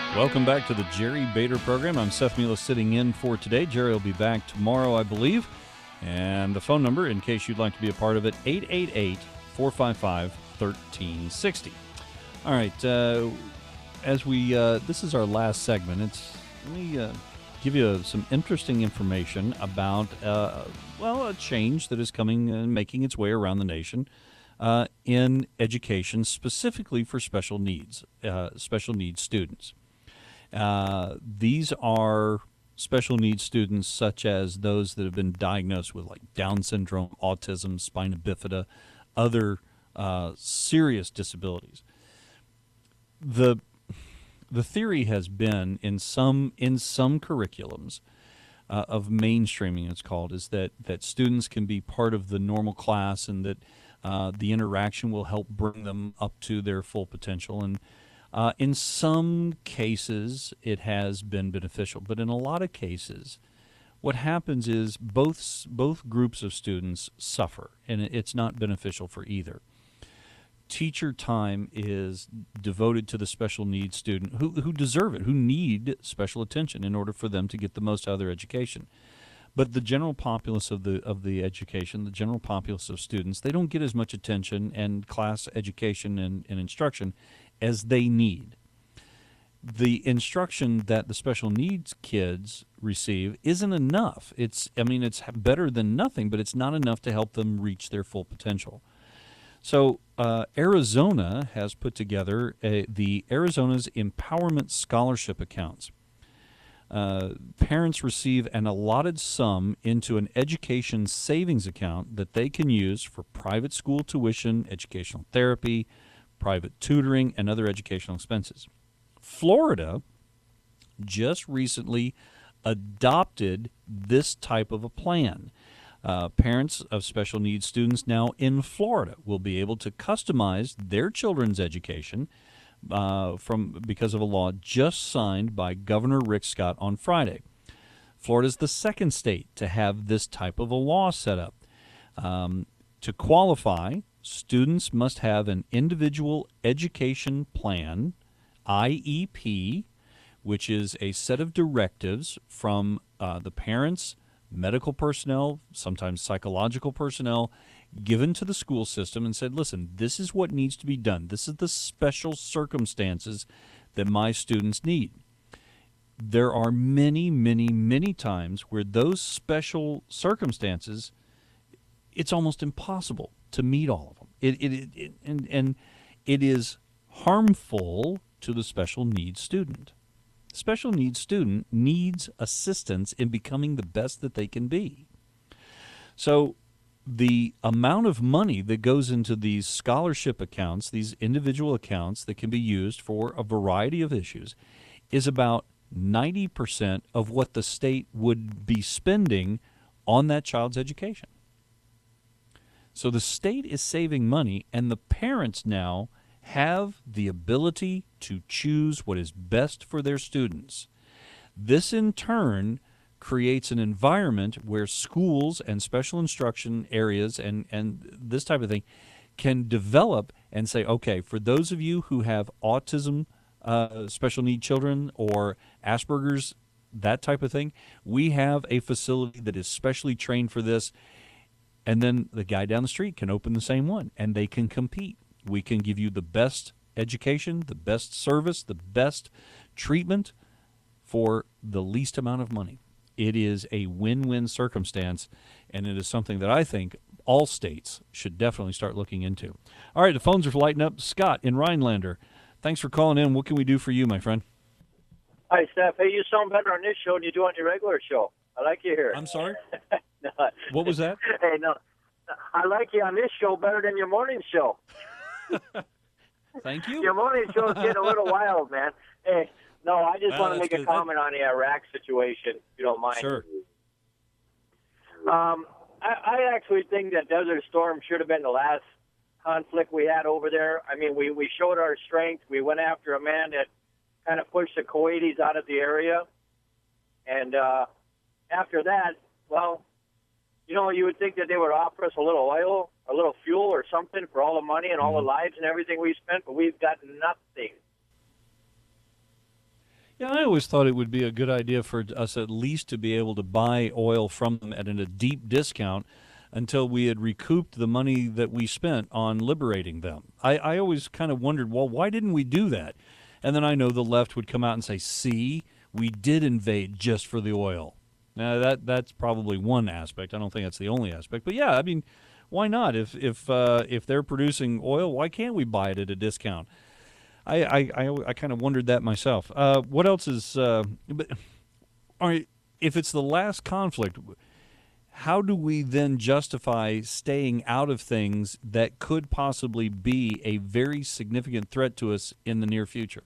Welcome back to the Jerry Bader program. I'm Seth Mila sitting in for today. Jerry will be back tomorrow, I believe. And the phone number, in case you'd like to be a part of it, 888-455-1360. All right, as we this is our last segment. Let me give you some interesting information about a change that is coming and making its way around the nation in education, specifically for special needs students. These are special needs students such as those that have been diagnosed with like Down syndrome, autism, spina bifida, other serious disabilities. The theory has been in some curriculums of mainstreaming, it's called, is that students can be part of the normal class and that the interaction will help bring them up to their full potential. And in some cases, it has been beneficial, but in a lot of cases, what happens is both groups of students suffer, and it's not beneficial for either. Teacher time is devoted to the special needs student who deserve it, who need special attention in order for them to get the most out of their education. But the general populace of the education, the general populace of students, they don't get as much attention and class education and instruction as they need. The instruction that the special needs kids receive isn't enough. It's better than nothing, but it's not enough to help them reach their full potential. So Arizona has put together the Arizona's Empowerment Scholarship Accounts. Parents receive an allotted sum into an education savings account that they can use for private school tuition, educational therapy, private tutoring, and other educational expenses. Florida just recently adopted this type of a plan. Parents of special needs students now in Florida will be able to customize their children's education because of a law just signed by Governor Rick Scott on Friday. Florida is the second state to have this type of a law set up. To qualify, students must have an individual education plan, IEP, which is a set of directives from the parents, medical personnel, sometimes psychological personnel, given to the school system and said, listen, this is what needs to be done. This is the special circumstances that my students need. There are many, many, many times where those special circumstances, it's almost impossible to meet all of them. It is harmful to the special needs student. Special needs student needs assistance in becoming the best that they can be. So the amount of money that goes into these scholarship accounts, these individual accounts that can be used for a variety of issues, is about 90% of what the state would be spending on that child's education. So the state is saving money, and the parents now have the ability to choose what is best for their students. This, in turn, creates an environment where schools and special instruction areas and this type of thing can develop and say, okay, for those of you who have autism, special need children, or Asperger's, that type of thing, we have a facility that is specially trained for this. And then the guy down the street can open the same one, and they can compete. We can give you the best education, the best service, the best treatment for the least amount of money. It is a win-win circumstance, and it is something that I think all states should definitely start looking into. All right, the phones are lighting up. Scott in Rhinelander, thanks for calling in. What can we do for you, my friend? Hi, Steph. Hey, you sound better on this show than you do on your regular show. I like you here. I'm sorry? No. What was that? Hey, no. I like you on this show better than your morning show. Thank you. Your morning show is getting a little wild, man. Hey, no, I just want to make a comment on the Iraq situation, if you don't mind. Sure. I actually think that Desert Storm should have been the last conflict we had over there. I mean, we showed our strength. We went after a man that kind of pushed the Kuwaitis out of the area. And after that, well, you know, you would think that they would offer us a little oil, a little fuel or something for all the money and all the lives and everything we spent, but we've got nothing. Yeah, I always thought it would be a good idea for us at least to be able to buy oil from them at a deep discount until we had recouped the money that we spent on liberating them. I always kind of wondered, well, why didn't we do that? And then I know the left would come out and say, see, we did invade just for the oil. Now, that's probably one aspect. I don't think that's the only aspect. But, yeah, I mean, why not? If they're producing oil, why can't we buy it at a discount? I kind of wondered that myself. What else is but, all right, if it's the last conflict, how do we then justify staying out of things that could possibly be a very significant threat to us in the near future?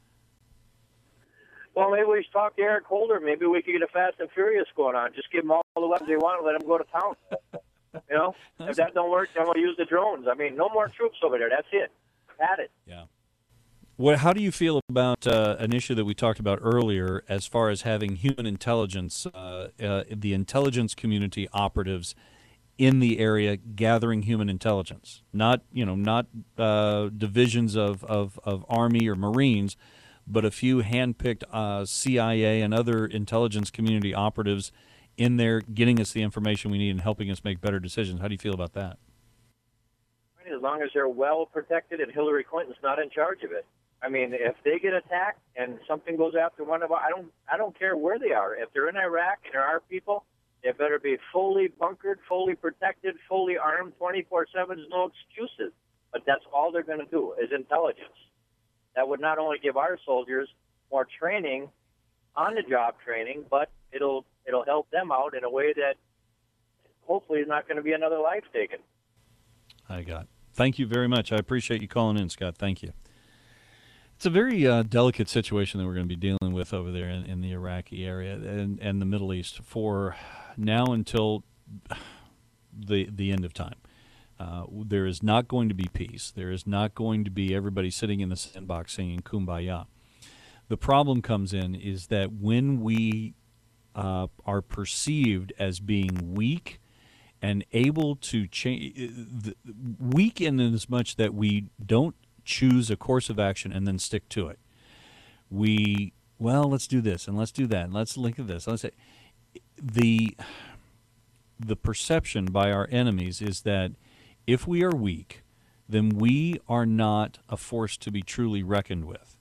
Well, maybe we should talk to Eric Holder. Maybe we could get a Fast and Furious going on. Just give them all the weapons they want and let them go to town. You know, if that don't work, then we'll use the drones. I mean, no more troops over there. That's it. Had it. Yeah. How do you feel about an issue that we talked about earlier as far as having human intelligence, the intelligence community operatives in the area gathering human intelligence? Not divisions of Army or Marines, but a few handpicked CIA and other intelligence community operatives in there getting us the information we need and helping us make better decisions. How do you feel about that? As long as they're well protected and Hillary Clinton's not in charge of it. I mean, if they get attacked and something goes after one of us, I don't care where they are. If they're in Iraq and there are people, they better be fully bunkered, fully protected, fully armed, 24/7. There's no excuses. But that's all they're going to do is intelligence. That would not only give our soldiers more training, on-the-job training, but it'll help them out in a way that hopefully is not going to be another life taken. Thank you very much. I appreciate you calling in, Scott. Thank you. It's a very delicate situation that we're going to be dealing with over there in the Iraqi area and the Middle East for now until the end of time. There is not going to be peace. There is not going to be everybody sitting in the sandbox singing Kumbaya. The problem comes in is that when we are perceived as being weak and able to change, weak in as much that we don't choose a course of action and then stick to it. Let's do this and let's do that and let's link at this. Let's say the perception by our enemies is that if we are weak, then we are not a force to be truly reckoned with.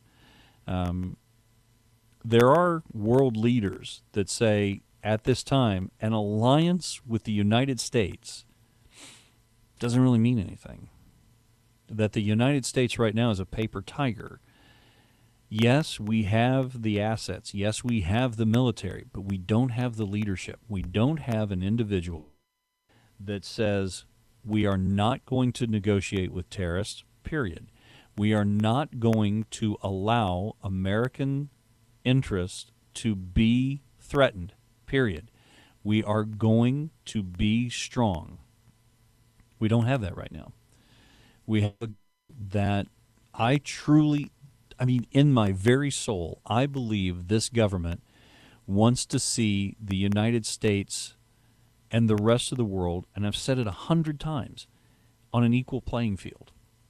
There are world leaders that say at this time an alliance with the United States doesn't really mean anything. That the United States right now is a paper tiger. Yes, we have the assets. Yes, we have the military, but we don't have the leadership. We don't have an individual that says we are not going to negotiate with terrorists, period. We are not going to allow American interests to be threatened, period. We are going to be strong. We don't have that right now. We have that. In my very soul, I believe this government wants to see the United States and the rest of the world, and I've said it 100 times, on an equal playing field.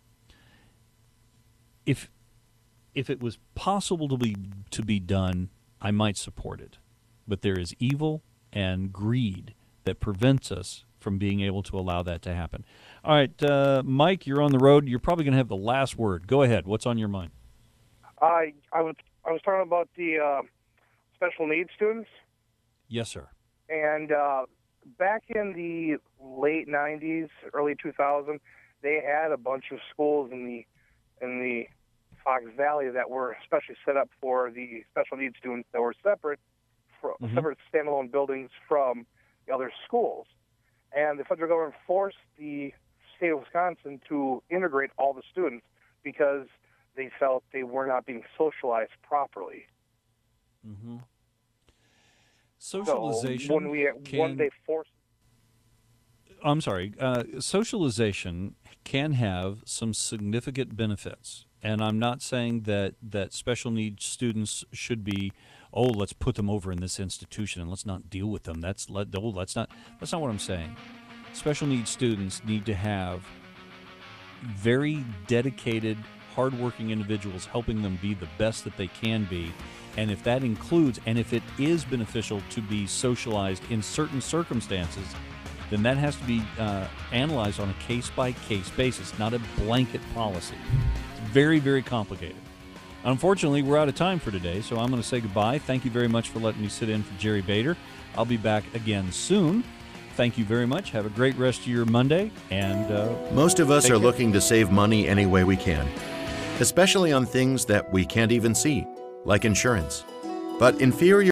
If it was possible to be done, I might support it. But there is evil and greed that prevents us from being able to allow that to happen. All right, Mike, you're on the road. You're probably going to have the last word. Go ahead. What's on your mind? I was talking about the special needs students. Yes, sir. And back in the late 90s, early 2000s, they had a bunch of schools in the Fox Valley that were especially set up for the special needs students that were separate standalone buildings from the other schools. And the federal government forced the state of Wisconsin to integrate all the students because they felt they were not being socialized properly. Mm-hmm. Socialization. So when they forced. I'm sorry. Socialization can have some significant benefits, and I'm not saying that special needs students should be, let's put them over in this institution and let's not deal with them. That's not what I'm saying. Special needs students need to have very dedicated, hardworking individuals, helping them be the best that they can be. And if that includes, and if it is beneficial to be socialized in certain circumstances, then that has to be analyzed on a case-by-case basis, not a blanket policy. It's very, very complicated. Unfortunately, we're out of time for today, so I'm going to say goodbye. Thank you very much for letting me sit in for Jerry Bader. I'll be back again soon. Thank you very much. Have a great rest of your Monday. And most of us are looking to save money any way we can, especially on things that we can't even see, like insurance. But inferior